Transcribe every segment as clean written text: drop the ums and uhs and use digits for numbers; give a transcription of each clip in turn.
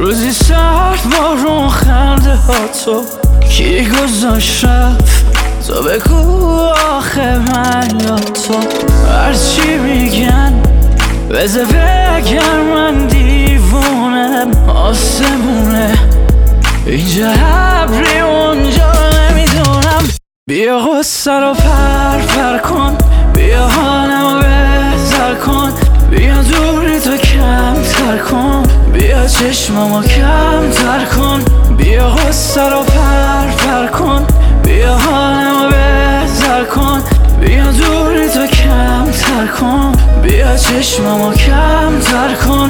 روزی سرد بارون خنده ها تو کی گذاشت رفت تو بگو آخه من یا تو هرچی میگن بذار بگر من دیوونم آسمونه اینجا ابری اونجا نمیدونم بیا غصه رو پر کن بیا حالمو بهتر کن بیا دوری تو کمتر کن بیا چشممو کمتر کن بیا غصه رو پر کن بیا حالمو بهتر کن بیا دوری تو کمتر کن بیا چشممو کمتر کن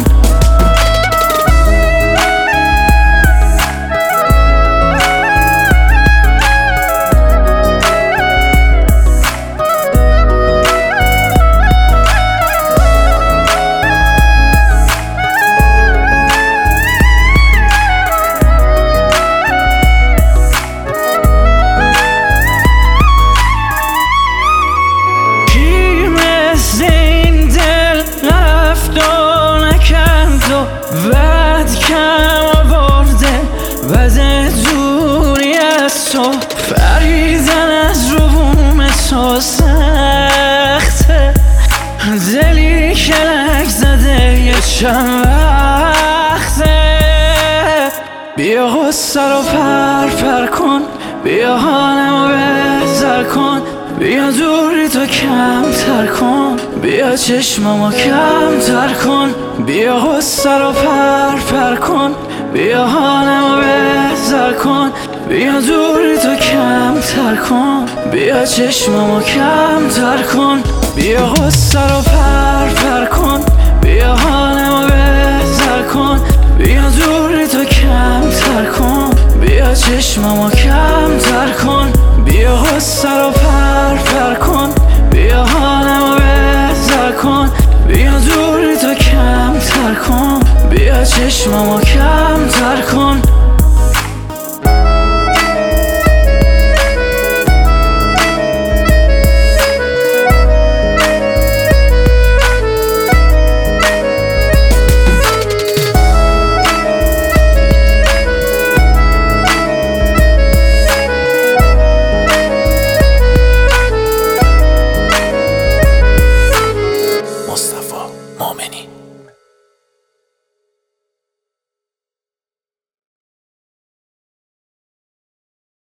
وقت کم آورده وزه دوری از تو فریدن از رو بوم تو سخته دلی کلک زده یه چند وقته بیا غصه رو پر کن بیا حالمو بهتر کن بیا دوری تو کمتر کن بیا چشممو کمتر کن بیا غصه رو پر کن بیا حالمو بهتر کن بیا دوری تو کمتر کن بیا چشممو کمتر کن بیا غصه رو پر کن بیا حالمو بهتر کن بیا دوری تو کمتر کن بیا چشممو کمتر کن بیا غصه رو پر کن بیا حالمو بهتر کن بیا دوری تو کمتر کن بیا چشممو کمتر کن